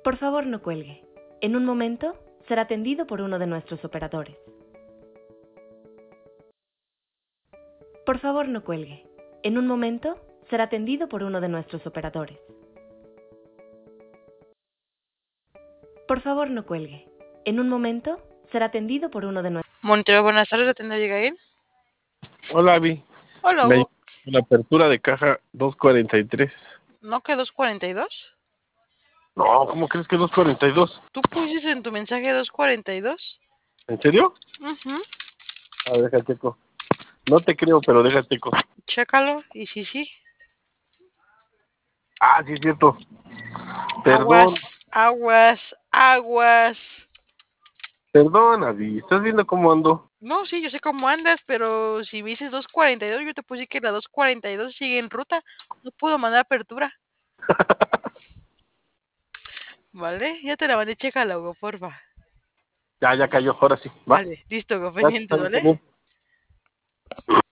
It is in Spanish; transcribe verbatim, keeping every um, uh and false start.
Por favor, no cuelgue. En un momento será atendido por uno de nuestros operadores. Por favor, no cuelgue. En un momento será atendido por uno de nuestros operadores. Por favor, no cuelgue. En un momento será atendido por uno de nuestros... Montero, buenas tardes, ¿la tienda Abigail? Hola, Avi. Hola, Me Hugo. la apertura de caja dos cuarenta y tres. ¿No que dos cuarenta y dos? No, ¿cómo crees que dos cuarenta y dos? ¿Tú pusiste en tu mensaje dos cuarenta y dos? ¿En serio? Uh-huh. A ver, deja checo. No te creo, pero deja checo. Chécalo, y sí, sí. Ah, sí es cierto. Perdón, Aguas, aguas, aguas. perdón, Avi. ¿Estás viendo cómo ando? No, sí, yo sé cómo andas, pero si me dices dos cuarenta y dos, yo te puse que la dos cuarenta y dos sigue en ruta. No puedo mandar apertura. ¿Vale? Ya te la mandé, chécala, Hugo, porfa. Ya, ya cayó, ahora sí. Va. Vale, listo, Hugo, Gracias, pendientes, Avi, ¿vale? pendiente.